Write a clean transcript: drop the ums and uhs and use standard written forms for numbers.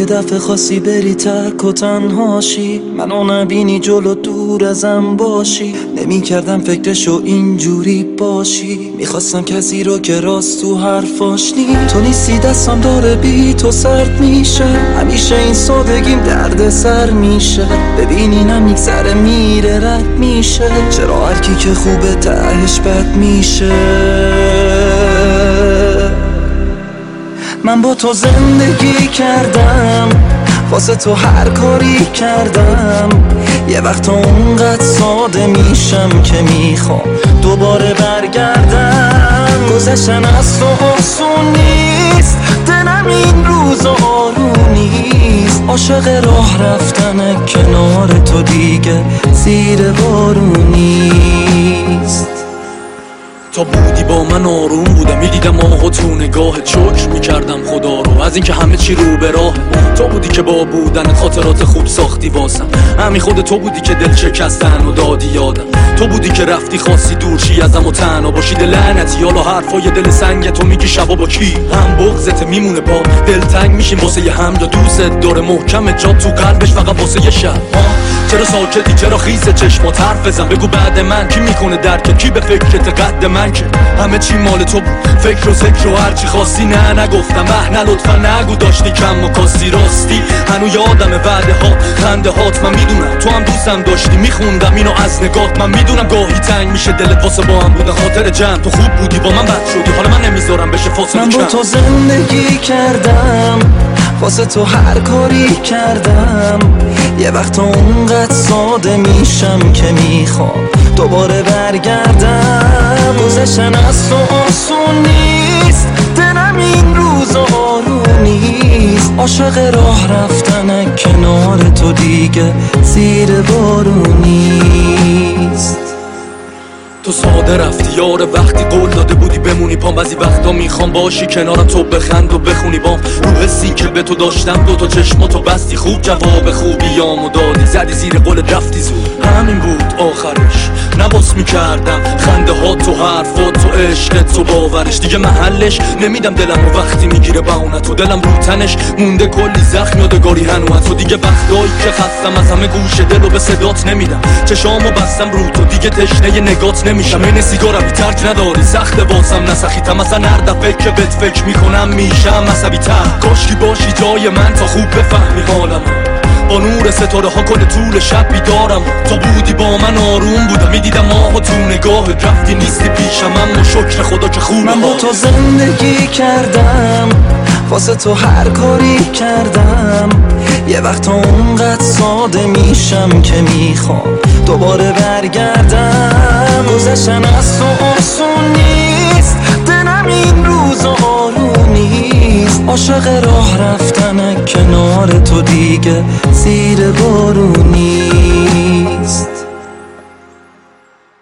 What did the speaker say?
یه دفعه خواستی بری تک و تنهاشی، منو نبینی جلو دور ازم باشی. نمی کردم فکرشو اینجوری باشی، میخواستم کسی رو که راست تو حرفاش نی. تو نیستی دستم داره بی تو سرد میشه، همیشه این سادگیم درد سر میشه. ببینی نمیگذره میره رد میشه، چرا هرکی که خوبه تهش بد میشه. من با تو زندگی کردم، واسه تو هر کاری کردم. یه وقت اونقدر ساده میشم که میخوام دوباره برگردم. گذشتن از تو آسون نیست، دلم این روز آروم نیست. عاشق راه رفتن کنار تو دیگه زیر بارون نیست. تا بودی با من آروم بودم، میدیدم آقا تو نگاهت، شکر میکردم خدا رو از اینکه همه چی رو به راه. تو بودی که با بودن خاطرات خوب ساختی واسم، همین خود تو بودی که دل شکستن و دادی یادم. تو بودی که رفتی خواستی دورشی ازم و تنها باشی. لعنتی حالا حرفای دل سنگ تو میگی شبا با کی؟ هم بغضت میمونه با دلتنگ میشیم واسه هم، یا دوست داره محکم جا تو قلبش فقط واسه یه شب. چرا ساکتی؟ چرا خیس چشمات حرف بزن؟ بگو بعد من کی میکنه درک؟ کی به فکرت قد من که همه چی مال تو بود؟ فکر و ذکر و هرچی خواستی نه نگفتم، نه لطفا نگو داشتی کم و کاستی راستی. هنو یادم وعده ها خنده هات، من میدونم تو هم دوستم داشتی، میخوندم اینو از نگات. من میدونم گاهی تنگ میشه دلت واسه با هم بودن خاطر جمع. تو خوب بودی با من بد شدی، حالا من نمیذارم بشه فاصله کم. من با تو زندگی کردم، واسه تو هر کاری کردم. یه وقت اونقدر ساده میشم که میخوام دوباره برگردم. گذشتن از تو آسون نیست، دلم این روز آروم نیست. عاشق راه رفتن کنار تو دیگه زیر بارون نیست. تو ساده رفتی یار وقتی قول داده بودی بمونی پام. بعضی وقتا میخوام باشی کنارم تو بخند و بخونی بام. رو حسی که به تو داشتم دوتا چشماتو بستی، خوب جواب خوبیامو دادی، زدی زیر قولت رفتی زود. همین بود آخرش، نباس میکردم خنده ها تو حرفات تو عشقت تو باورش. دیگه محلش نمیدم دلم و وقتی میگیره بهونت و دلم رو تنش مونده کلی زخم یادگاری هنوز. تو دیگه وقتایی که خستم از همه گوش دل و به صدات نمیدم، چشامو بستم رو تو دیگه تشنه نگات نمیشم. این سیگارم ترک نداری سخت واسم نسخیتم، اصلا هر دفعه که بهت فکر میکنم میشم عصبی تر. کاشکی باشی جای من تا خوب بفهمی حالم، با نور ستاره ها کل طول شب بیدارم. تو بودی با من آروم بودم، میدیدم آها تو نگاهت رفتی نیستی پیشم، اما شکر خدا که خوبه. من با تو زندگی کردم، واسه تو هر کاری کردم. یه وقت اونقدر ساده میشم که میخوام دوباره برگردم. گذشتن از تو آسون نیست، دلم این روز آروم نیست. عاشق راه رفتن کنار تو دیگه زیر بارون نیست.